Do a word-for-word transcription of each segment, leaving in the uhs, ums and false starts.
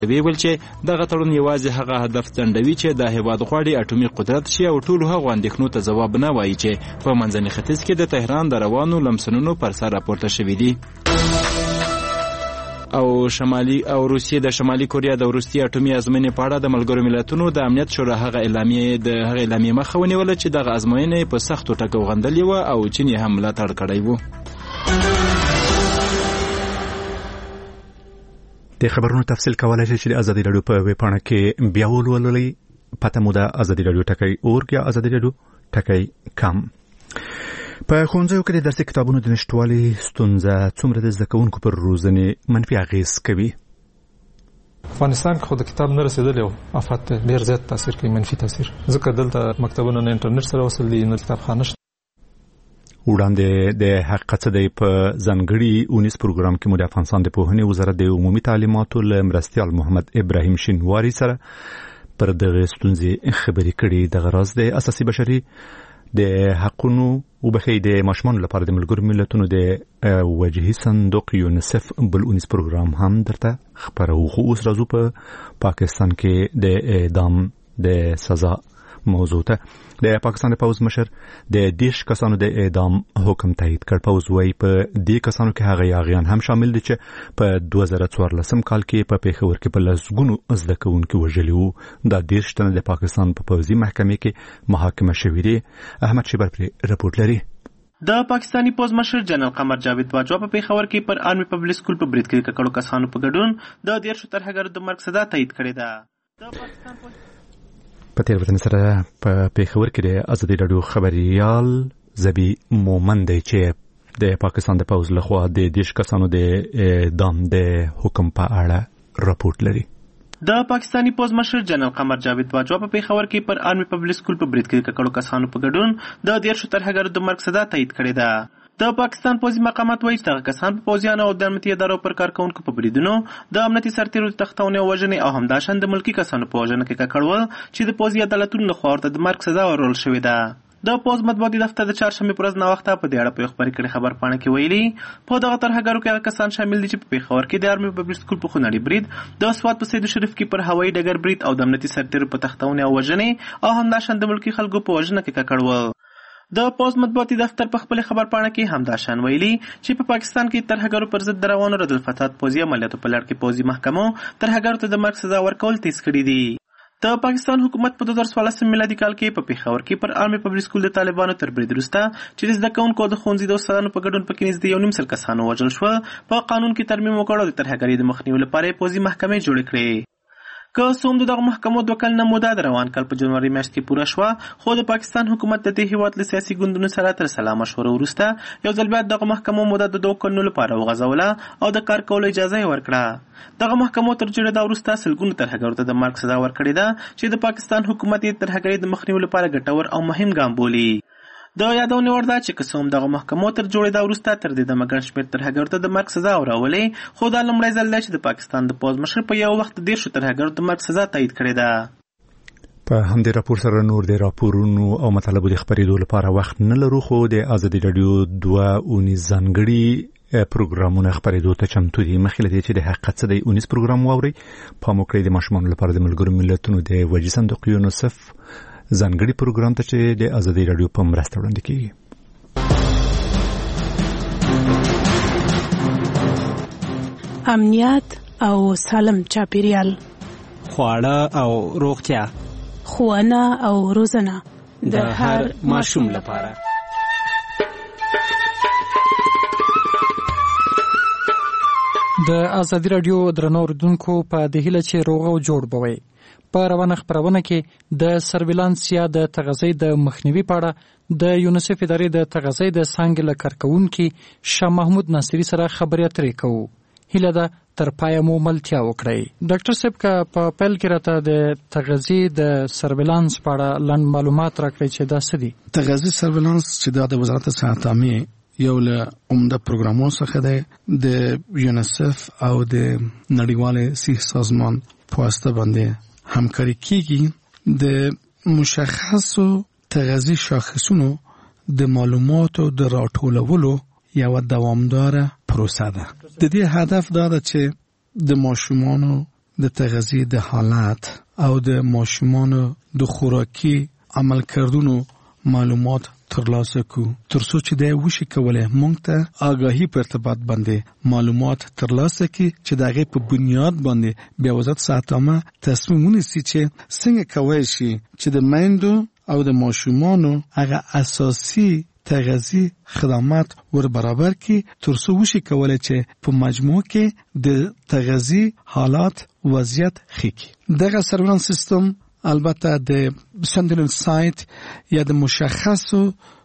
وی ویل چې دغه تړون یوازې هغه هدف ځنډوي چې د هیواد غواړي اټومي قدرت شي او ټولو هغو اندېښنو ته ځواب نه وایي چې په منځني ختیځ کې د تهران د روانو لمسنونو پر سر راپورته شوي دي. او شمالي او روسیې د شمالي کوریا د وروستي اټومي ازموینې په اړه د ملګرو ملتونو د امنیت شورا هغه اعلامیې د هغه اعلامیې مخه ونیوله چې دغه ازموینې په سختو ټکو غندلې وه او چین یې هم ملاتړ کړی و. د خبرونو تفصیل کولای شي چې د ازادي راډیو په ویب پاڼه کې بیا ولولئ. پته مو ده ازادي راډیو ټکی اورګ یا ازادي راډیو ټکی کام. په ښوونځیو کې د درسي کتابونو د نشټوالي ستونزه څومره د زده کوونکو پر روزنې منفي اغېز کوي؟ افغانستان کې خو د کتاب نه رسېدلی او افات ډېر زیات تاثیر کوي، منفي تاثیر، ځکه دلته مکتبونه نه انټرنیټ سره وصل دي، نه کتابخانه شته. وړاندې د حقیقت د په ځانګړي اونیس پروګرام کې مو د افغانستان د پوهنې وزارت د عمومي تعلیماتو له مرستیال محمد ابراهیم شینواری سره پر دغه ستونزې خبرې کړې. دغه راز د اساسي بشري د حقونو او بخې د ماشومانو لپاره د ملګرو ملتونو د وجهي صندوق یونیسف بل اونیس پروګرام هم درته خبرو. خو اوس راځو په پاکستان کې د اعدام د سزا موضوع ته. د پاکستان د پوز مشر د دیش کسانو د اعدام حکم تایید کړ. پوز وایي په دې کسانو کې هغه یاغیان هم شامل دي چې په دوه زره څوارلسم کال کې په پیښور کې په لسګونو زده کوونکي وژلي وو. دا دیش تنه د پاکستان په پوځي محکمې کې محاکمه شوي دي. احمد شیبر پرې رپورټ لري. د پاکستانی پوز مشر جنرال قمر جاوید باجوا په پیښور کې پر آرمي پبلک سکول په برید کې ککړو کسانو په ګډون د دیرشو ترهګرو د مرګ سزا تایید کړې ده. د پاکستان پوز په تیر وطن سره په پیښور کې د ازادي راډیو خبريال زبی مومن دی چې د پاکستان د پوز لخوا د دیش کسانو د اعدام د حکم په اړه راپورټ لري. د پاکستانی پوز مشر جنرال قمر جاوید باجوا په پیښور کې پر آرمي پبلک سکول په برید کې ککړو کسانو په ګډون د دیرشو ترهګرو د مرګ سزا تایید کړې ده. د پاکستان پوځي مقامات وایي چې دغه کسان په پوځیانو او د امنیتي ادارو پر کارکوونکو په بریدونو د امنیتي سرتیرو د تښتونې او وژنې او همداشان د ملکي کسانو په وژنه کې ککړول چې د پوځي عدالتونو لخوا ورته د مرګ سزا ورکړل شوې ده. د پوز مطبوعاتي دفتر د چهارشنبې په ورځ ناوخته په دې اړه په یو خبري کړي خبر پاڼه کې ویلي په دغه ترهګرو کې هغه کسان شامل دي چې په پیښور کې د آرمي پبلک سکول په خونړي برید، د سوات په سید شریف کې پر هوایي ډګر برید او د امنیتي سرتیرو په تښتونې او وژنې او همداشان د ملکي خلکو په وژنه کې ککړول. د پوز مطبوعاتي دفتر په خپل خبر پاڼه کې همداشان ویلي چې په پاکستان کې ترهګرو پر ضد د روانو رد الفتات پوځي عملیاتو په لړ کې پوځي محکمو ترهګرو ته د مرګ سزا ورکول تیز کړي دي. د پاکستان حکومت په دوه زره څوارلسم میلادي کال کې په پیښور کې پر آرمي پبلک سکول د طالبانو تر برید وروسته چې د زده کوونکو د ښوونځي د استادانو په ګډون پکې نږدې یو نیم سل کسانو وژل شول، په قانون کې ترمیم وکړ او د ترهګرۍ د مخنیوي لپاره پوځي محکمې جوړې کړې. که څه هم دغه محکمو دوه کلنه موده د روان کال په جنوري میاشت کې پوره شوه، خو د پاکستان حکومت د دې هیواد له سیاسي ګوندونو سره تر سلا مشوره وروسته یو ځل بیا دغه محکمو موده د دوه کلونو لپاره وغځوله او د کار کولو اجازه یې ورکړه. دغه محکمو تر جوړېدا وروسته سلګونو ترهګرو ته د مرګ سزا ورکړې ده چې د پاکستان حکومت یې ترهګرۍ د مخنیوي لپاره ګټور او مهم ګام بولي. د یادونې وړ ده چې که څه هم دغه محکمو تر جوړېدا وروسته تر دې دمه ګڼ شمېر ترهګرو ته د مرګ سزا ورولې، خو دا لومړی ځل دی چې د پاکستان د پوځ مشر په یو وخت د دیرشو ترهګرو د مرګ سزا تایید کړې ده. په همدې راپور سره نور د راپورونو او مطالبو د خبرېدو لپاره وخت نه لرو، خو د ازادي راډیو دوه اونیز ځانګړي پروګرامونه خبرېدو ته چمتو دي. مخکې له دې چې د حقیقت څه دی اونیز پروګرام واورئ، پام وکړئ د ماشومانو لپاره د ملګرو ملتونو د وجهي صندوق یونیسف ځانګړي پروګرام ته چې د ازادي راډیو په مرسته وړاندې کیږي. امنیت او سالم چاپیریال، خواړه او روغتیا، ښوونه او روزنه د هر ماشوم لپاره. د ازادي راډیو درنو اوریدونکو په دې هیله چې روغ او جوړ بوي. په روانه خبرونه کې د سرویلانس یا د تغذیې د مخنیوي په اړه د یونیسف ادارې د تغذیې د څانګې له کارکونکي شاه محمود ناصری سره خبرې اترې کوو. هیله ده تر پایه مو ملتیا وکړئ. ډاکټر صاحب که په پیل کې راته د تغذیې د سرویلانس په اړه لنډ معلومات راکړئ چې دا څه دي؟ تغذیې سرویلانس چې دا د وزارت صحت عامې یو له عمده پروګرامونو څخه دی، د یونیسف او د نړیوال صحي سازمان په واسطه باندې همکاري کیږي. د مشخصو تغذیې شاخصونو د معلوماتو د راټولولو یو دوامدار پروسه ده. د دې هدف دا ده چې د ماشومانو د تغذیه د حالات او د ماشومانو د خوراکي عمل کردونو معلومات ترلاسه کو ترڅو چې د وشي کوله مونږ ته آگاهی په ارتباط باندې معلومات ترلاسه کی چې دغه په بنیاد باندې بیا وزارت ساتامه تصمیمونه سي چې څنګه کوي شي چې د میندو او د ماشومانو هغه اساسي تغذیه خدمات ور برابر کی ترڅو وشي کوله چې په مجموع کې د تغذیه حالات وضعیت خېکی دغه سرویلانس سیستم البته د سنتینل سایت یا د مشخصو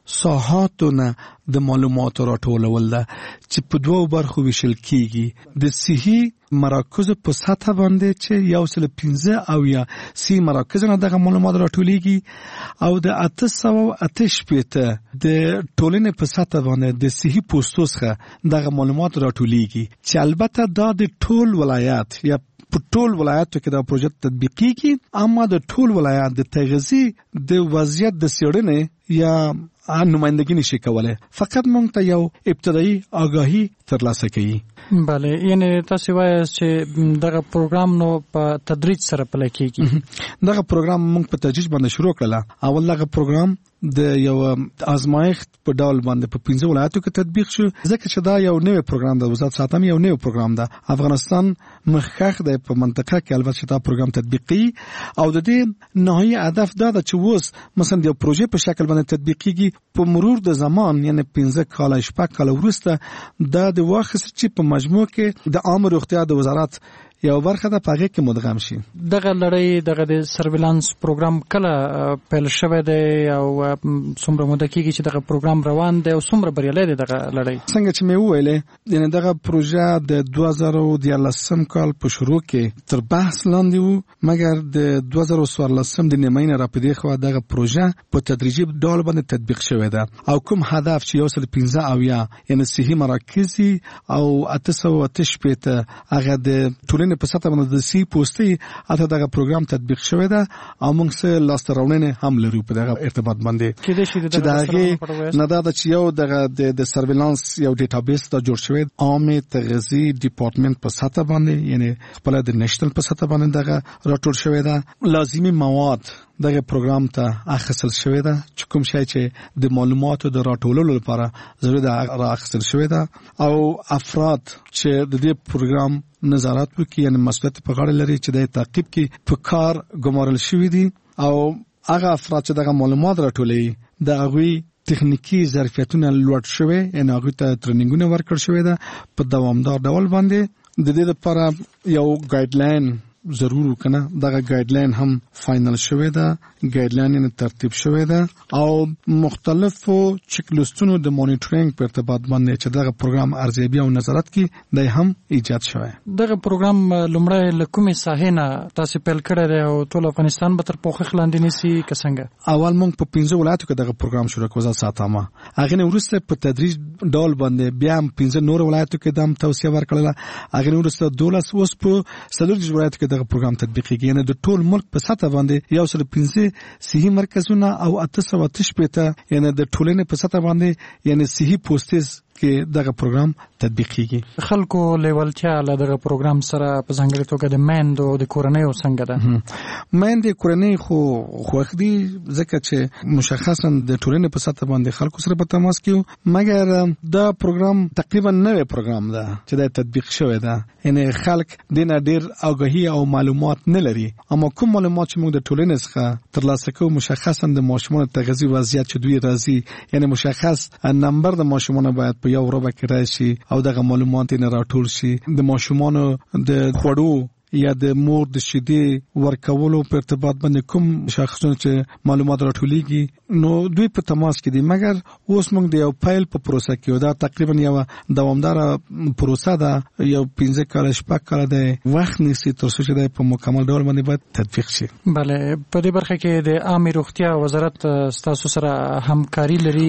ساحاتو نه د معلوماتو راټولول ده چې په دوو برخو ویشل کیږي د صحي مراکز په سطح باندې چې یو سل پنځه او یا سی مراکز نه دغه معلومات راټولېږي او د اته سوه اته شپېته د ټولنې په سطح باندې د صحي پوسټو څخه دغه معلومات راټولېږي چې البته دا د ټول ولایت یا په ټول ولایتو کې دا پروژه تطبیقیږي اما د ټول ولایت د تغذیه د وضعیت د څېړنې یا نمائندګي نشي کولای فقط مونږ ته یو ابتدایي آگاهی ترلاسه کوي. بله یعنی تاسو وایي چې دغه پروګرام نو په تدریج سره پلی کیږي. دغه پروګرام مونږ په تدریج باندې شروع کړل. اول دغه پروګرام د یو آزمایښت په ډول باندې په پنځه ولایتو کې تطبیق شو ځکه چې دا یو نوی پروګرام د وزارت ساتنې یو نوی پروګرام ده. افغانستان مخکخ د په منطقه کې البته دا پروګرام تطبیقي او د دې نهایي هدف دا ده چې اوس مثلا د پروژې په شکل باندې تطبیقيږي په مرور د زمان یعنی پنځه کال شپږ کال وروسته دا د واخص چې په مجموع کې د عام روغتیا د وزارت یو برخه د پاګه کې مدغم شي. دغه لړۍ دغه د سرویلانس پروګرام کله پیل شوی دی او څومره موده کېږي چې دغه پروګرام روان دی او څومره بریالی دی دغه لړۍ؟ څنګه چې مې وویلې یعنی دغه پروژه د دوه زره دیارلسم کال په شروع کې تر بحث لاندې و مګر د دوه زره څوارلسم د نیمایي نه راپدې خو دغه پروژه په تدریجي ډول باندې تطبیق شوې ده او کوم هدف چې یو سل پنځه او یا یعنی صحي مراکز او اته سوه اته شپېته هغه د ټولنې په سطح باندې د سی پوسټي اته دغه پروګرام تطبیق شوی ده او موږ سره لاسته راوړنې هم لرو په دغه ارتباط باندې چې دغه نه دا چې یو دغه د سرویلانس یو ډیټابیس دا جوړ شوی عامه تغذیه ډپارټمنټ په سطح باندې یعنی خپل د نېشنل په سطح باندې دغه راټول شوی ده. لازمي مواد دغه پروګرام ته اخیستل شوی ده چې کوم شی چې د معلوماتو د راټولولو لپاره ضروري ده راخیستل شوی ده او افراد چې د دې پروګرام نظارت وکړي یعنی مسؤلیت په غاړه لري چې د تعقیب کې په کار ګمارل شوی دي او هغه افراد چې دغه معلومات راټولوي د هغوی تخنیکی ظرفیتونه لوړ شوی یعنی هغوی ته ټریننګونه ورکړل شوی ده په دوامدار ډول باندې د دې لپاره یو ګایډلاین ضرور وکنه دغه ګایډلاین هم فائنل شوی ده ګایډلاین یې ترتیب شوی ده او مختلفو چک لیستونو د مانیټورینګ په ارتباط باندې چې دغه پروګرام ارزیابي او نظارت کی د هم ایجاد شوی. دغه پروګرام لومړی له کومې ساحې نه تاسو پیل کړی دی او ټول افغانستان به تر پوښښ لاندې نیسي که څنګه؟ اول موږ په پنځه ولایتو کې دغه پروګرام شروع کړو وزارت ساتامه هغه نه وروسته په تدریج ډول باندې بیا هم پنځه نور ولایتو کې د هم توسعه ورکړله هغه نه وروسته دولس اوس په څلور ولایتو کې دغه پروګرام تطبیقیږي یعنی د ټول ملک په سطح باندې یو سل پنځه صحي مرکزونه او اته سوه اته شپېته یعنی د ټولنې په سطح باندې یعنی صحي پوسټیز کې دغه پروګرام تطبیقیږي. خلکو لیوالتیا له دغه پروګرام سره په ځانګړې توګه د میندو د کورنیو څنګه ده؟ میندې کورنۍ خو خوښ دي ځکه چې مشخصا د ټولنې په سطح باندې خلکو سره په تماس کې مګر دا پروګرام تقریبا نوی پروګرام ده چې دا تطبیق شوی ده یعنی خلک دینه ډیر آگاهی او معلومات نه لري اما کوم معلومات چې موږ د ټولنې څخه ترلاسه کوو مشخصا د ماشومانو تغذیه وضعیت چې دوی راځي یعنی مشخص نمبر د ماشومانو باید په یو ورځ کې راشي او دغه معلومات نه راټول شي د ماشومانو د خوړو یا د مور د شیدې ورکولو په ارتباط باندې کوم شخصونه چې معلومات راټولېږي نو دوی په تماس کې دي مګر اوس موږ د یو فایل په پروسه کې دا تقریبا یو دوامدار پروسه ده یو پنځه کال شپږ کال د وخت نیسي تر څو چې په مکمل ډول باندې باید تطبیق شي. بله په دې برخه کې د عامه روغتیا وزارت تاسو سره همکاري لري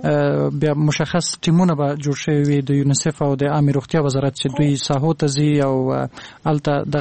بیا مشخص ټیمونه به جوړ شوي وي د یونیسف او د عامه روغتیا وزارت چې دوی ساحو ته ځي او الته دغه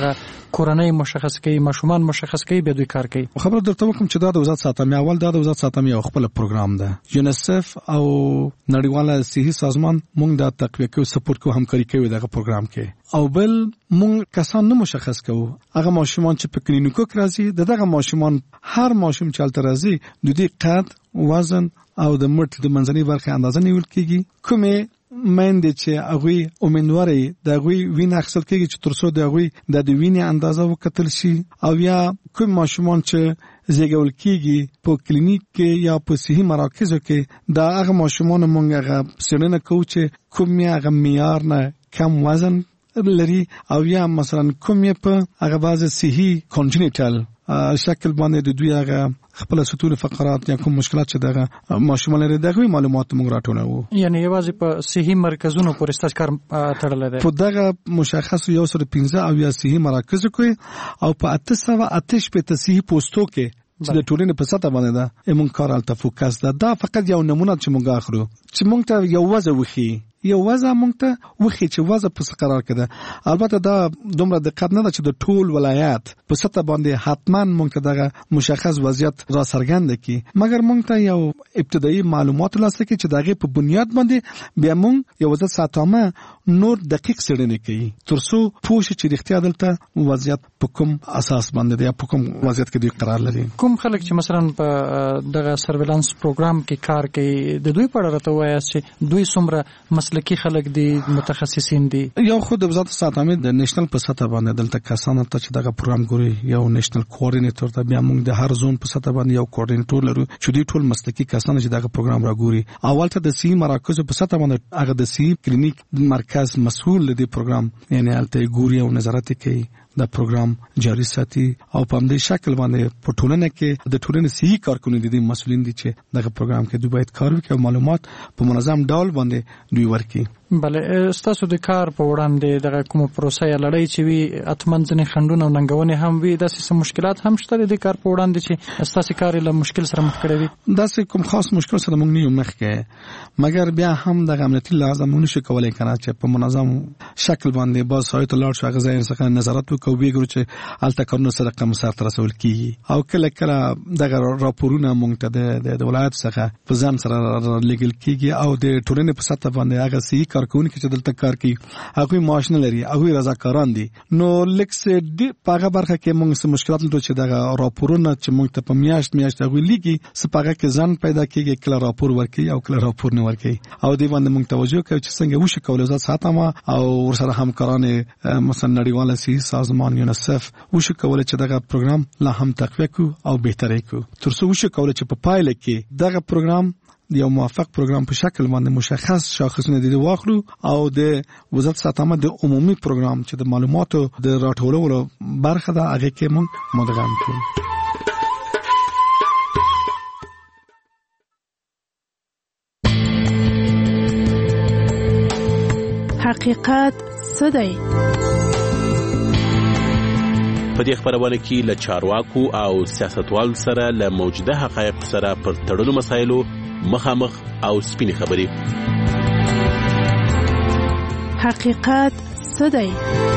دغه کورنۍ مشخص کوي ماشومان مشخص کوي به دوی کار کوي. خبر درته کوم چې دا د وزارت ساتنې اول دا د وزارت ساتنې یو خپل پروګرام ده. یونیسف او نړیواله صحي سازمان موږ د تقویه کوي سپورټ کوي همکاري کوي دغه پروګرام کې. او بل موږ کسان نه مشخص کوو هغه ماشومان چې په کلینیکو کې راځي دغه ماشومان هر ماشوم چې الته راځي د دې قد وزن او د مټ د منځنۍ برخې اندازه نیول کیږي. کومه مېندې چې هغه امیندواري د هغه وینه اخیستل کیږي چې ترڅو د هغه د وینې اندازه وکتل شي. او یا کوم ماشومان چې زیږول کیږي په کلینیک کې یا په صحي مراکزو کې دا هغه ماشومان مونږ هغه څېړنه کوو چې کوم یې هغه معیار نه کم وزن لري او یا مثلا کوم یې په هغه بعض صحي کونجنیټل شکل باندې د دوی هغه خپل ستون فقرات یا کوم مشکلات چې دغه ماشومان لري دغه معلومات موږ راټولوو. یعنی یوازې په صحي مرکزونو پورې ستاسو کار تړلی دی. په دغه مشخص یو سره پنځه او یا صحي مراکزو کې او په اته سوه اته شپېته صحي پوسټو کې چې د ټولنې په سطح باندې ده موږ کار الته فوکس ده. دا فقط یو نمونه چې موږ اخلو چې موږ ته یو وځه وخی یو وځه موږ ته وخی چې وځه په قرار کې ده. البته دا دومره دقت نه ده چې د ټول ولایت په سطح باندې حتما موږ ته دغه مشخص وضعیت را څرګند کړي مګر موږ ته یو ابتدایي معلومات لاسته کې چې دغه په بنیاد باندې بیا موږ یو وځه ساتامه نور دقیق څېړنې کوي ترڅو پوه شي چې رښتیا دلته وضعیت په کوم اساس باندې دی په کوم وضعیت کې دی قرار لري. کوم خلک چې مثلا په دغه سرویلانس پروګرام کې کار کوي د دوی په اړه راته وایي چې دوی څومره مسلکي خلک دي متخصصین دي. یو خو د وزارت ساتنې د نېشنل په سطح باندې دلته کسان ته چې دغه پروګرام ګوري یو نېشنل کوارډینیټر ته بیا موږ د هر زون په سطح باندې یو کوارډینیټر لرو چې دوی ټول مسلکي کسان چې دغه پروګرام راګوري. اول ته د سی مراکز په سطح باندې هغه د سی کلینیک مرکز مسؤل دی پروګرام یعنی الته ګوري او نظارت کوي دا پروګرام جاری ساتي او په همدې شکل باندې په ټولنه کې د ټولنې صحي کارکونکو دي مسؤلین دي چې دغه پروګرام کې دوی باید کار وکړي او معلومات په منظم ډول باندې دوی ورکړي. بله ستاسو د کار په وړاندې دغه کومه پروسه یا لړۍ چې وي اتمن ځنې خنډونه او ننګونې هم وي داسې مشکلات هم شته د کار په وړاندې چې ستاسو کار له مشکل سره مخ کړی وي؟ داسې کوم خاص مشکل سره موږ نه یو مخ کې مګر بیا هم دغه امنیتي لازم نه شي کولای کنه چې په منظم شکل باندې باز سایت لاړ شو هغه ځای څخه نظارت وکړو وګورو چې الته کارونه سره کوم سره تر رسول کیږي او کله کله دغه راپورونه موږ ته د ولایت څخه په ځان سره لګل کیږي او د ټولنې په سطح باندې هغه صحي کارکونکو چې دلته کار کوي هغه معاش نه لري هغه رضاکاران دي نو لکس د پاغه برخه کې موږ سم مشکلات لرو چې دغه راپورونه چې موږ ته په میاشت میاشت هغه لګي سپاغه کې ځان پیدا کیږي کله راپور ورکي او کله راپور نه ورکي او دی باندې موږ توجه کوو چې څنګه وشي کولای ځات ساتمه او ورسره همکاران مثلا نړیواله صحي سازمان یونیسف وشي کولای چې دغه پروګرام لا هم تقویه کو او بهتري کو ترڅو وشي کولای چې په پایله کې دغه پروګرام د یو موافق پروګرام په شکل باندې مشخص شاخصونه دي واخلو او د وزارت ساتنه د عمومي پروګرام چې د معلوماتو د راټولولو برخه ده هغه کې موږ مدغم کړو. حقیقت څه دی؟ په دې خبرونه کې له چارواکو او سیاستوال سره له موجوده حقایق سره پر تړلو مسایلو مخامخ او سپینې خبرې. حقیقت څه دی؟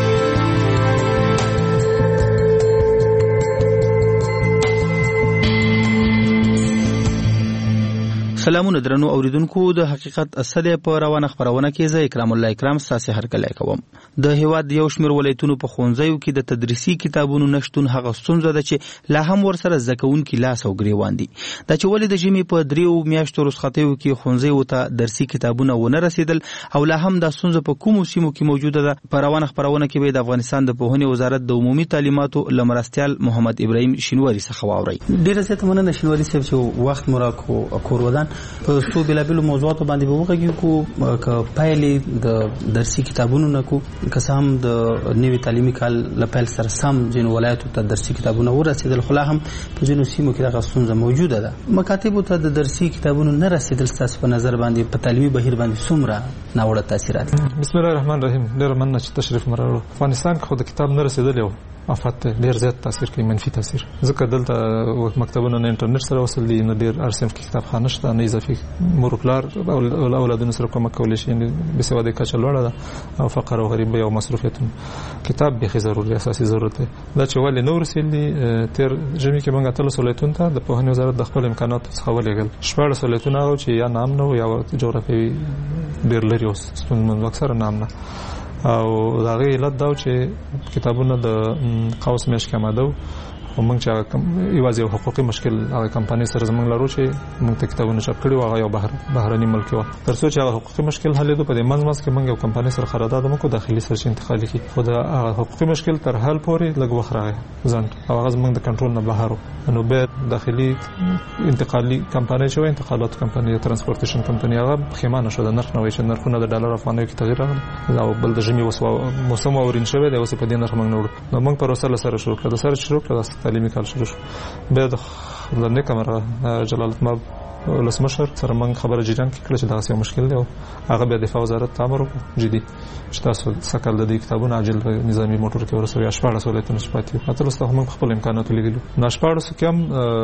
سلامونه درنو اوریدونکو د حقیقت اصله په روانه خبرونه کې زه اکرام الله اکرام ساسي هرکلی کوم. د هیواد یو شمېر ولایتونو په ښوونځیو کې د تدریسي کتابونو نشتون هغه ستونزه ده چې لا هم ورسره زده کوونکي لاس او ګریوان دي. دا چې ولې د ژمي په دریو میاشتو رخصتیو کې ښوونځیو ته درسي کتابونه ونه رسیدل او لا هم دا ستونزه په کومو سیمو کې موجوده ده. په روانه خبرونه کې به د افغانستان د پوهنې وزارت د عمومي تعلیماتو لمرستیال محمد ابراهیم شینواری څخه واوري. ډیره زیاته مننه شینواری صاحب چې وخت مراکو کورودان په څو بلابلو موضوعاتو باندې به وغږیږو کو ک پایلې د درسي کتابونو نه کو قسم د نوي تعلیمي کال لپاره سره سم جن ولایتو ته درسي کتابونه ورسېدل خو لا هم په جنو سیمو کې دغه ستونزه موجوده ده. مکاتبو ته د درسي کتابونو نه رسیدل ستاسو په نظر باندې په تعلیمي بهیر باندې څومره ناوړه تاثیرات. بسم الله الرحمن الرحیم. ډیر مننه چې تشریف مراوړ. افغانستان کې خو د کتاب نه رسیدلی و افات ډیر زیات تاثیر کوي، منفي تاثیر. ځکه دلته مکتبونه نه انټرنیټ سره وصل دي، نه ډیر ارسم کې کتابخانه شته، نه اضافي مورکلار او اولادونو سره کومک کولی شي. یعنی بسوادي کچه لوړه ده او فقر او غریبۍ او مصروفیتونه. کتاب به ضروري اساسي ضرورت دی. دا چې ولې نور سیلي تیر ژمي کې موږ اتل سولېتون ته د پوهنې وزارت د خپل امکاناتو څخه ولېږل. شپږ سولېتون او چې یا نام نه یا جغرافي ډیر لري اوس ستونزمن اکثر نام نه، او دا غي علت دا چې کتابونه د قوس مېش کې آماده او موږ چې یوازې حقوقي مشکل هغه کمپنۍ سره زموږ لرو چې موږ ته کتابونه چاپ کړي او هغه یو بهر بهرني ملک و. تر څو چې هغه حقوقي مشکل حل کړو په دې منځ منځ کې موږ یو کمپنۍ سره قرارداد وکړو داخلي سرچ انتقالي کې. خو دا حقوقي مشکل تر حل پورې لږ وخت راغی ځان او هغه زموږ د کنټرول نه بهر و. نو به داخلي انتقالي کمپنۍ چې و انتقالات کمپنۍ ترانسپورټیشن کمپنۍ هغه خېمانه شو د نرخ نوې چې نرخونه د ډالر افغانۍ کې تغییر راغلی او بل د ژمي وسو موسم اورین شوی دی اوس په دې نرخ موږ نه وړو. نو موږ پروسه سره شروع کړو، سره شروع کړو د تعلیمي کال شروع شو. به د لنډه کمره جلالت ماب ولسمشر سره موږ خبره جریان کې کړل چې دا څه مشکل دی او هغه به دفاع وزارت ته امر وکړ جدي چې تاسو سکل د دې کتابونو عاجل نظامی موټر کې ورسوي. اشپاړه سولېتونه شپاتي اته لسته هم خپل امکانات لګیلو. ناشپاړه سو کوم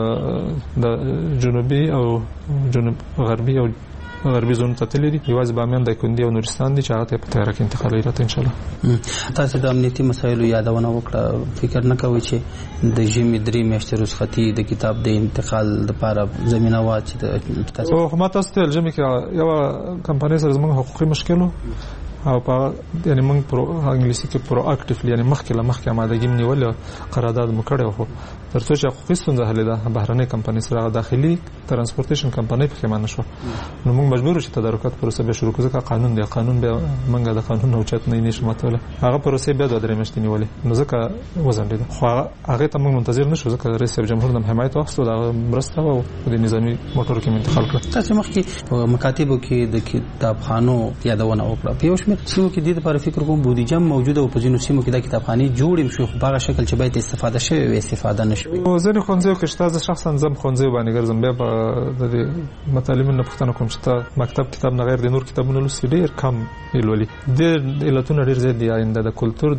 د جنوبي او جنوب غربي او غربي زون ته تللی دي، یوازې بامیان د کندي او نورستان دي چې هغه ته په تیاره کې انتقالي راته ان شاء الله. تاسو د امنیتي مسایلو یادونه وکړه، فکر نه کوئ چې د ژمي درې میاشتې رخصتي د کتاب د انتقال لپاره زمينه وا چې تاسو خو ما تاسو ته ژمي کې یو کمپنۍ سره زموږ حقوقي مشکل او په یعنی موږ پرو انګلیسي کې پرو اکټیولی یعنی مخکې له مخکې آمادګي نیول قرارداد مو کړو. خو تر څو چې حقوقي ستونزه حل ده بهرنۍ کمپنۍ سره داخلي ترانسپورټیشن کمپنۍ په کې مانه شو، نو موږ مجبور شو تدارکات پروسه به شروع کړو. ځکه قانون دی، قانون به موږ د قانون او چت نه نشو ماتوله. هغه پروسه به د درې میاشتې نیولې، نو ځکه وزن دي. خو هغه ته موږ منتظر نشو ځکه رئیس جمهور د حمایت واخستو د مرسته او د نظامی موټر کې انتقال کړ. تاسو مخکې په مکاتبو کې د کتابخانو یادونه وکړه. په یو شمېر سیمو کې د لپاره فکر کوم بودیجه موجوده او په ځینو سیمو کې د کتابخانې جوړې شو په هغه شکل چې باید استفاده شوي وي استفاده نشوي. او ځینې خونځو کې شته شخصا زم خونځو باندې ګرځم بیا په د مطالعې نه پوښتنه کوم چې مکتب کتاب نه غیر د نور کتابونو لوستي ډیر کم ایلولي. د علتونو ډیر زیات دي، آینده د کلچر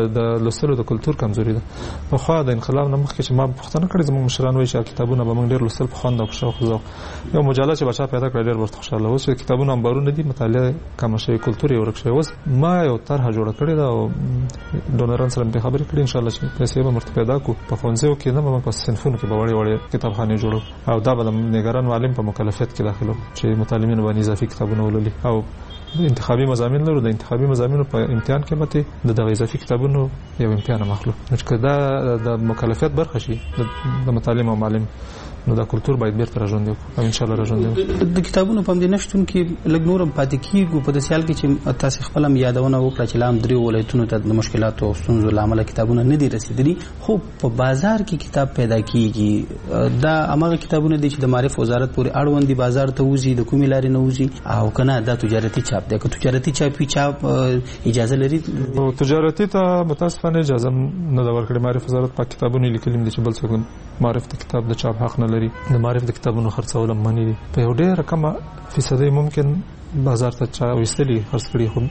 د لوستلو د کلچر کمزوري ده. په خو د انقلاب نه مخکې چې ما پوښتنه کړې زموږ مشران وایي چې کتابونه به موږ ډیر لوستل په خوند او شوق زو یو مجله چې بچا پیدا کړ ډیر ورته خوشاله اوس کتابونه امبارونه دي مطالعه کم شوی کلچر یو ورکشي. اوس ما یو طرح جوړ کړی دا او ډونران سره به خبرې کړې ان شاء الله چې پیسې به مرته پیدا کو. په خونځو کې نه ما په صنفونو کې به وړي وړي کتابخانه جوړو او دا به د نگران معلم په مکلفیت کې داخلو چې متعلمین باندې اضافي کتابونه ولولي. او انتخابي مضامین لرو، د انتخابي مضامینو په امتحان کې مته د دغه اضافي کتابونو یو امتحان مخلو چې دا د مکلفیت برخه شي د متعلم او معلم، نو دا کلچر باید بیرته راځوندې او ان شاء الله راځوندې. د کتابونو په دې نشټون کې لګ نورم پاتې کیږي په داسې حال کې چې تاسو خپل یادونه وکړه چې لام درې ولایتونو ته د مشکلاتو او ستونزو لامل کتابونه نه دي رسیدلي، خو په بازار کې کتاب پیدا کیږي. دا هغه کتابونه دي چې د معرف وزارت پورې اړوند دي بازار ته وځي د کومې لارې نه وځي او کنه دا تجارتي چاپ دی. که تجارتي چاپي چاپ اجازه لري؟ او تجارتي ته متاسفانه اجازه نه دا ورکړي. معرف وزارت په کتابونو لیکلي دي چې بل څوک معرف د کتاب د چاپ حق نه لري. د معرف د کتابونو خرڅول مانی دي. په یو ډېر کم فیصدي ممکن بازار ته چا وستلي خرڅ کړي، خو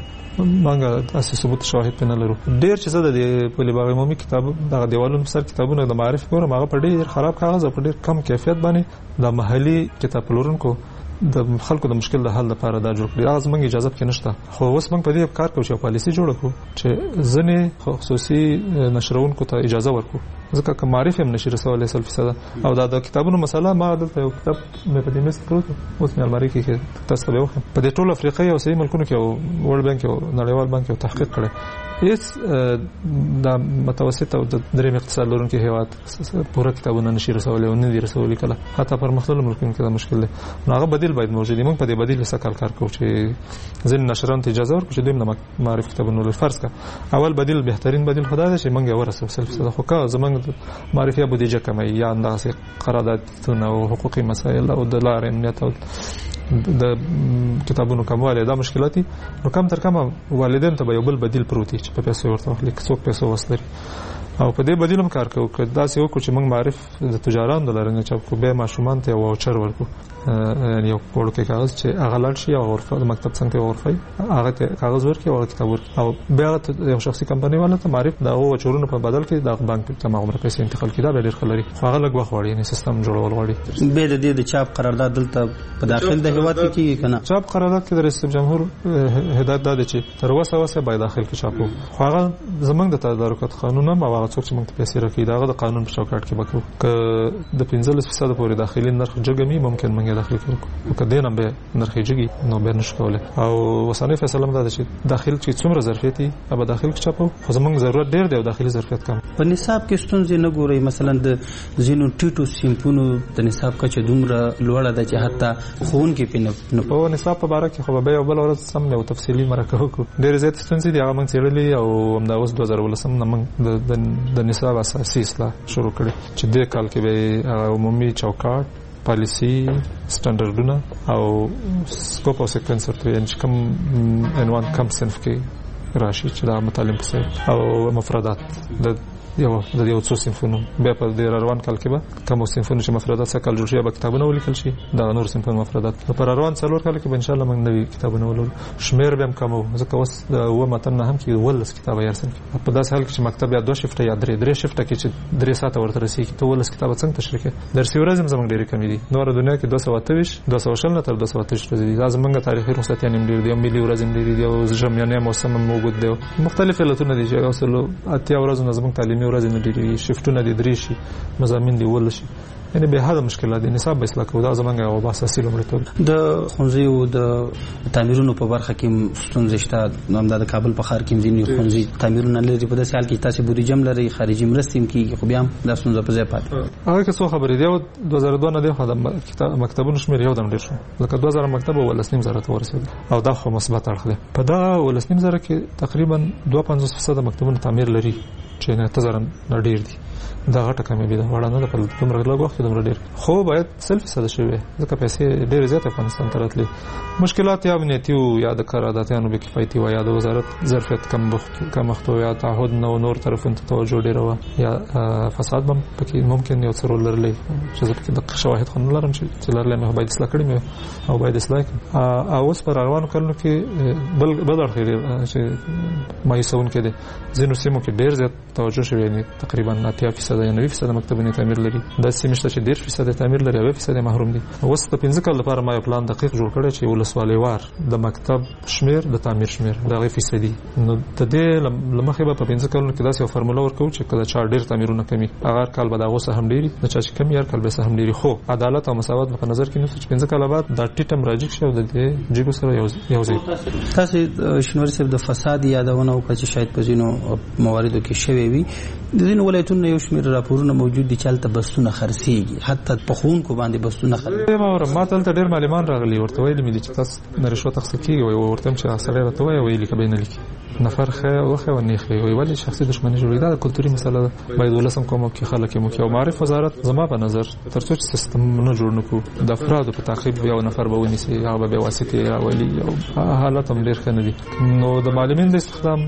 مونږه تاسو ثبوت شواهد پنه لرو. ډېر چې زده د په لباغ عمومي کتاب د دیوالونو سر کتابونه د معرف ګورم هغه په ډېر خراب کاغذ او په ډېر کم کیفیت باندې د محلي کتاب پلورونکو د خلکو د مشکل د حل لپاره دا جوړ کړی. هغه زمونږ اجازه کې نشته، خو اوس موږ په دې کار کوو چې پالیسي جوړ کړو چې ځنې خصوصي نشرونکو ته اجازه ورکړو ځکه که معرفي هم نشي رسولای سل فیصد. او دا د کتابونو مسله ما دلته یو کتاب مې په دې مست پروت اوس مې الماری کې تاسو ته وښیم. په دې ټول افریقا او سیمه ملکونو کې او ورلد بانک او نړیوال بانک یو تحقیق کړی هیڅ د متوسط او د دریم اقتصاد لرونکي هیواد پوره کتابونه نشي رسولای او نه دي رسولای کله حتی پر مختلفو ملکونو کې دا مشکل دی. نو هغه بدیل باید موجود وي. موږ په دې بدیل څخه کار کار کوو چې ځین نشران ته اجازه ورکړي چې دوی نه معرف کتابونه ولر. فرض کا اول بدیل بهترین بدیل خدای دی چې موږ ورسو سلف صد خو کا زمونږ معرفي بودیجه کمه یا اندازه قراردادونه او حقوقي مسایل او د لارې امنیت او د کتابونو کمواله دا مشکلاتي. نو کم تر کم والدین ته به یو بل بدیل پروتي چې په پیسو ورته لیک څوک پیسو وسلري او په دې بدیلم کار کوو دا څه وکړو چې موږ معرف د تجاران د لرنګ چاپ کو به ماشومان ته واوچر ورکو یعنی یو پړو کې کاغذ چې هغه لاړ شي او غرفه د مکتب څنګه غرفه هغه ته کاغذ ورکي او کتاب ورکي او بیا یو شخصي کمپنۍ والا ته معرف دا او چورونو په بدل کې د بانک ته مغمره پیسې انتقال کړي دا ډېر خلري هغه لګ وخت وړي نه سیستم جوړول غواړي به د دې د چاپ قرارداد دلته په داخل د هیواد کې کیږي کنه چاپ قرارداد کې د رئیس جمهور هدایت ده چې تر وسه وسه باید داخل کې چاپو خو هغه زمنګ د تدارکات قانون ما هغه څوک چې موږ ته پیسې راکړي دا د قانون په چوکاټ کې وکړو ک د پنځلس فیصد پورې داخلي نرخ جګمي ممکن موږ داخل کړو که دې نه به نرخ جګي نو به نشکوله او وسانه فیصله هم ده چې داخل چې څومره ظرفیت دی به داخل کې چاپو خو زمنګ ضرورت ډېر دی او داخلي ظرفیت کم په نصاب کې ستونزې نه ګوري مثلا د زینو ټیټو سیمپونو د نصاب کچه دومره لوړه ده چې حتی خون کې پینه نه په نصاب په اړه کې خو به یو بل ورځ سم یو تفصیلی مرکه وکړو ډېر زیات ستونزې دي هغه موږ څېړلې او همدا اوس دوه زره ولسم نه موږ د نصاب اساسي اصلاح شروع کړې چې دې کال کې به عمومي چوکاټ پالیسی سټانډرډونه او سکوپ او سیکوینس ورته یعنی کوم عنوان کم صنف کې راشي چې دا متعلم پسې او مفردات د یو د یو څو صنفونو بیا په دې روان کال کې به کوم صنفونه چې مفردات سکل جوړ شي به کتابونه ولیکل شي دا نور صنفونه مفردات په روان څلور کال کې به ان شاء الله موږ نوي کتابونه ولول شمیر به هم کوو ځکه اوس د و متن نه هم کې ولس کتاب یې رسم په داس حال کې چې مکتب یا دوه شفټه یا درې درې شفټه کې چې درې ساعته ورته رسیږي ته ولس کتاب څنګه تشریح کوي درسي ورځ هم زموږ ډېرې کمې دي نور دنیا کې دوه سوه اته ویشت دوه سوه شل نه تر دوه سوه اته ویشت ورځې دي دا زموږ تاریخي رخصتیان هم ډېر دي او ملي ورځ هم ډېرې دي او ژمیانې موسم هم موجود دی مختلف علتونه دي چې اصل اتیا ورځې زموږ تعلیمي ورځ نه ډېرې شفتونه دي درې شي مضامین دی ول شي یعنی به هدا مشکلات دي نصاب به اصلاح کوو دا زمونږ او اساسي لومړیتوب د خونځي او د تعمیرونو په برخه کې ستونزې شته نو د کابل په ښار کې ځینې خونځي تعمیرونه لري په داسې حال کې تاسو بودیجه هم لري خارجي مرستې هم کیږي خو بیا هم دا ستونزه په ځای پاتې هغه که څو خبرې دی دوه زره دوه نه دی خو د مکتبونو شمېر یو دم ډېر شو لکه دوه زره مکتب ولسنیم زره ته ورسېد او دا خو مثبت اړخ دی په دا ولسنیم زره کې تقریبا دوه پنځوس فیصد مکتبونو تعمیر لري چې نه تزرن ډېر دي دا غټه کمې ده وړاندې د په دومره لږ وخت دومره ډېر خو باید سل فیصد شوی ځکه پیسې ډېر زیات افغانستان ته راتلي مشکلات یا امنیتي او یا د قراردادیانو بې کفایتي و یا د وزارت ظرفیت کم کم وخت یا تعهد نو نور طرفونو ته توجه ډېره و یا فساد هم پکې ممکن یو څه رول لرلی چې زه پکې د شواهد خو نه لرم چې لرلی مې باید اصلاح کړي مې او باید اصلاح کړي او اوس په روانو کلونو کې بل بل اړخ چې مایوسونکی دی ځینو سیمو کې ډېر زیات توجه شوی تقریبا اتیا فیصد یا نوي فیصد مکتبونه تعمیر لري دا سیمه شته چې ډېر فیصد تعمیر لري او فیصد محروم دي اوس د پنځه کال لپاره ما یو پلان دقیق جوړ کړی چې ولسوالۍ وار د مکتب شمیر د تعمیر شمیر دا غي فیصدي نو د دې لمخې به په پنځه کالونو کې داسې یو فرموله ورکو چې کله چا ډېر تعمیرونه کمی هغه کال به دا غوسه هم ډېری د چا چې کم یار کال به سه هم ډېری خو عدالت او مساوات په نظر کې نیسو چې پنځه کال بعد دا ټیټم راځي چې د دې جګو سره یو یو ځای تاسو شنوري صاحب د فساد یادونه او چې شاید په ځینو مواردو کې شوي وي د دې ولایتونو یو شمېر راپورونه موجود دي چې هلته بسونه خرڅېږي حتی په ښوونکو باندې بسونه خرڅېږي ما ته هلته ډېر معلمان راغلي ورته ویلي مې دي چې تاسو نه رشوت اخیستل کېږي وایي ورته هم چې سړی راته وایي ویلي که به یې نه لیکي نفر ښه وښه و نه ښه وایي ولې شخصي دښمني جوړوي دا د کلتوري مسله ده باید ولسم کومک کې خلک یې موکي او معرف وزارت زما په نظر تر څو چې سیستم نه جوړ نه کړو د افرادو په تعقیب یو نفر به ونیسي هغه به بې واسطې راولي او حالت هم ډېر ښه نه دي نو د معلمین د استخدام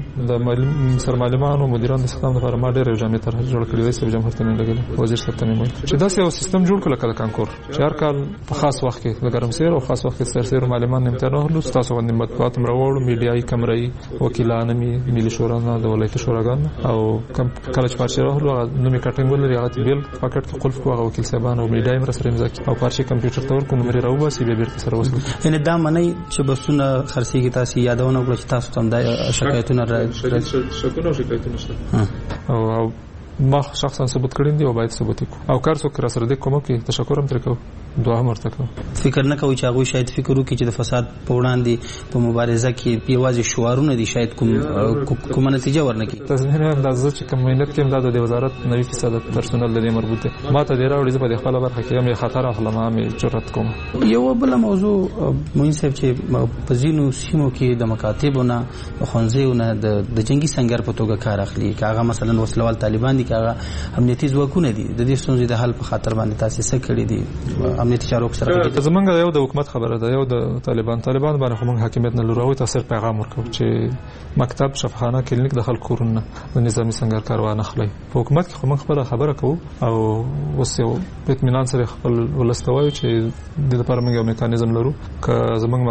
د سرمعلمانو مدیران د استخدام لپاره ما ډېر یو جامع طرح جوړ کړې ده چې جمهور ته مې لګېدل وزیر صاحب ته مې وویل چې داسې یو سیستم جوړ کړو لکه د کانکور چې هر کال په خاص وخت کې د ګرمسیر او خاص وخت کې سرسیر معلمان امتحان واخلو ستاسو باندې مطبوعات هم راوړو میډیایي کمرې وکیلان مې ملي شورا نه د ولایتي شوراګان او کله چې پارچې راوړو هغه نومې کټینګ ولري هغه بیل پاکټ کې قلف کوو هغه وکیل صاحبان او میډیایي هم راسره امضا کړي او پارچې کمپیوټر ته ورکړو نومرې راوباسي بیا بېرته سره وصل یعنې دا منئ چې بسونه خرڅېږي تاسو یادونه وکړه چې تاسو ته هم دا شکایتونه شکونه او شکایتونه شته او ما شخصا ثبوت کړی دی او باید ثبوت وکړو او کار څوک را سره دې کوم کې تشکر هم ترکو دعا هم ورته کوم فکر نه کوي چې هغه شاید فکر وکړي چې د فساد په وړاندې په مبارزه کې پیوازي شعارونه دي شاید کوم کوم نتیجه ورنکړي تاسو نه اندازه چې کوم مهنت کې د وزارت نوي فیصد پرسونل د دې مربوط دی ما ته ډیر اوري په خپل برخه کې هم خطر اخلم هم جرأت کوم یو بل موضوع مهم صاحب چې په ځینو سیمو کې د مکاتبونو خونځیونه د جنگي سنگر په توګه کار اخلي کاغه مثلا وسلوال طالبان دي کاغه امنیتي ځواکونه دي د دې ستونزې د حل په خاطر باندې تاسو څه کړی دي امنیتي چارو سره کې زمونږ یو د حکومت خبره ده یو د طالبان طالبان باندې موږ حاکمیت نه لرو او تاثیر پیغام ورکو چې مکتب شفاخانه کلینیک د خلکو کورونه د نظامی څنګه کاروان خپل په حکومت کې موږ خپل خبره کوو او اوس یو په اطمینان سره خپل ولستوي چې د لپاره موږ یو میکانیزم لرو که زمونږ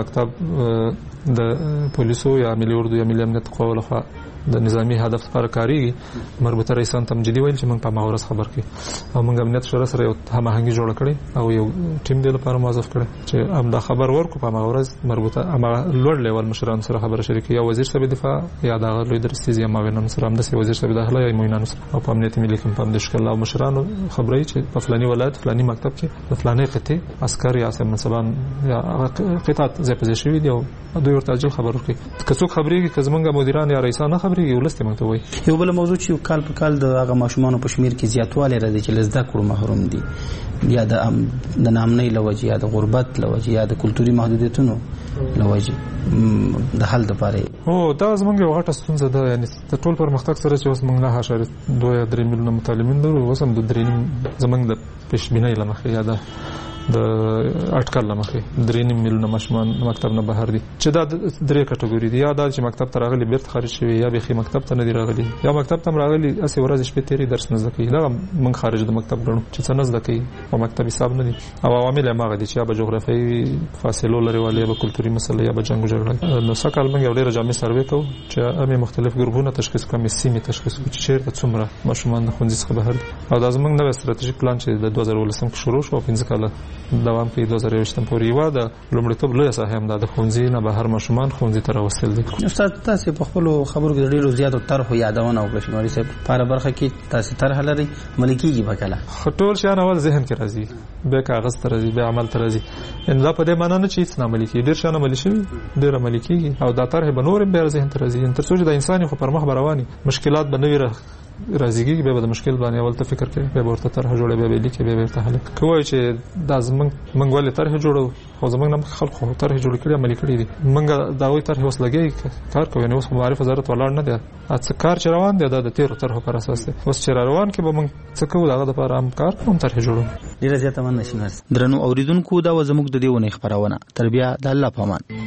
مکتب د پولیسو یا ملي اردو یا ملي امنیت قوه لخوا د نظامی هدف لپاره کاریږي مربوطه رئیسان ته مجدي ویل چې موږ په ماورس خبر کړي او موږ امنیت شورا سره یو هماهنګي جوړ کړي او یو ټیم د لپاره موظف کړي چې هم دا خبر ورکو په ماورس مربوطه اما لوړ لیول مشران سره خبره شریکي یا وزیر صاحب دفاع یا د لوی درستیز یا معاونان سره هم د وزیر صاحب داخله یا معاونان سره او په امنیت ملي کوم په مشکل او مشران خبري چې په فلاني ولایت فلاني مکتب کې د فلاني قطعه عسكر یا منصبان یا قطعه ځای په ځای شوی دی او دوی ورته اجل خبر ورکړي که څوک خبري کې زمونږ مدیران یا رئیسان خبري ولسته مونږ ته وایي یو بل موضوع چې کال په کال د هغه ماشومان په شمیر کې زیاتوالی راځي چې لزده کړو محروم دي یا د د نامنۍ لوجه یا د غربت لوجه یا د کلتوري محدودیتونو لوجه د حل لپاره او دا زمونږ یو غټه ستونزه ده یعنی د ټول پرمختګ سره چې اوس موږ نه هاشره دوه یا درې میلیونه متعلمین لرو اوس هم د درې زمونږ د پېشبینۍ لمخې یا د د اټکل لمخې درې میلیونه ماشومان مکتب نه بهر دي چې دا درې کټګوري دي یا دا چې مکتب ته راغلي بیرته خارج شوی یا به مکتب ته نه دی راغلي یا مکتب ته راغلي اسې ورځ شپې تیری درس نه زده کوي دا موږ خارج د مکتب غنو چې څه نه زده کوي په مکتب حساب نه دي او عوامل یې ماغه دي چې یا به جغرافیایي فاصلو لري ولې به کلتوري مسله یا به جنگ جګړه نو سکهال موږ یو ډېر جامع سروې کوو چې همې مختلف ګروپونه تشخیص کوو سیمې تشخیص کوو چې چیرته څومره ماشومان د ښوونځي څخه بهر دي او دا زموږ نوی ستراتیژیک پلان چې د دوه زره ولسم کې شروع شو او پنځه کاله دوام کوي دوه زره یوویشتم پورې یو د لومړیتوب لویه ساحه هم د ښوونځي نه بهر ماشومان ښوونځي ته راوستل دي استاد تاسو په خپل خبرو کې ډېرو زیاتو طرحو یادونه وکړه شماري صاحب په برخه کې تاسو طرح لري ملکیږي وکړه ټول شیان اول ذهن کې راځي به کاغذ ته راځي به عمل ته راځي ان دا په دې معنی نه چې هیڅ نه عملي کیږي ډېر شیان عملي شوي ډېر عملي کیږي او دا طرح به نور به ذهن ته راځي تر څو چې د انسان خو پر مخ رواني مشکلات به نوي راځيږي به د مشکل باندې اول ته فکر کوي به ورته طرح جوړه به لیکي به ورته حل کوي چې د زمنګ منګول طرح جوړو خو زمنګ نه خلکو طرح جوړ کړی عملي کړی دي منګه دا وي طرح اوس لګي کار کوي نو اوس معرفت وزارت ولاړ نه دی اڅ کار چې روان دی د تیر طرح پر اساس دی اوس چې روان کې به موږ څه کوو دا د لپاره هم کار کوم طرح جوړو ډیره زیاته مننه شناس درنو اوریدونکو دا زموږ د دیونه خبرونه تربیه د الله پامان